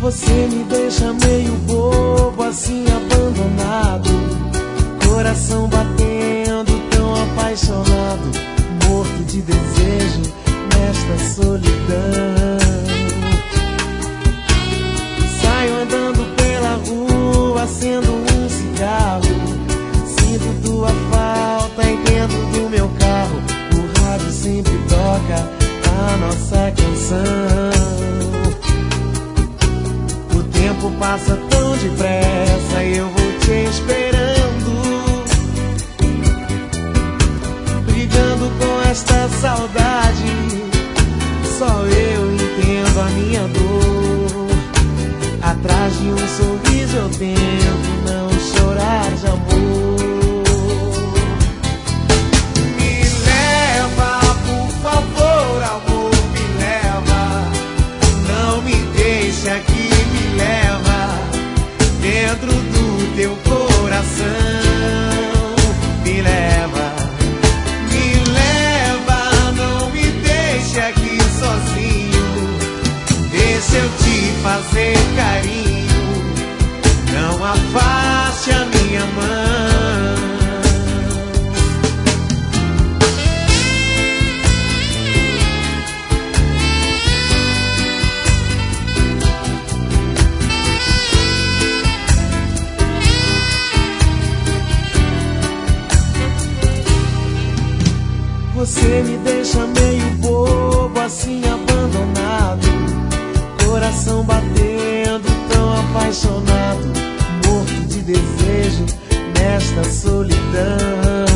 Você me deixa meio bobo, assim abandonado, coração batendo, tão apaixonado, morto de desejo nesta solidão. Saio andando pela rua, acendo um cigarro, sinto tua falta aí dentro do meu carro. O rádio sempre toca a nossa canção. O tempo passa tão depressa e eu vou te esperando, brigando com esta saudade. Só eu entendo a minha dor. Atrás de um sorriso eu tento não chorar de amor. Me leva, por favor, amor, me leva. Não me deixe aqui, me leva dentro do teu coração. Me leva, não me deixe aqui sozinho. Deixa eu te fazer carinho, não afaste a minha mão. Você me deixa meio bobo, assim abandonado, coração batendo, tão apaixonado, morto de desejo nesta solidão.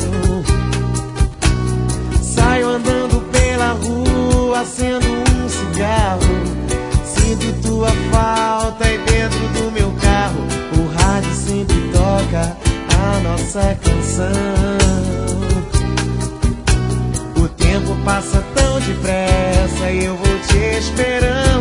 Saio andando pela rua, acendo um cigarro, sinto tua falta aí dentro do meu carro. O rádio sempre toca a nossa canção. O tempo passa tão depressa e eu vou te esperando,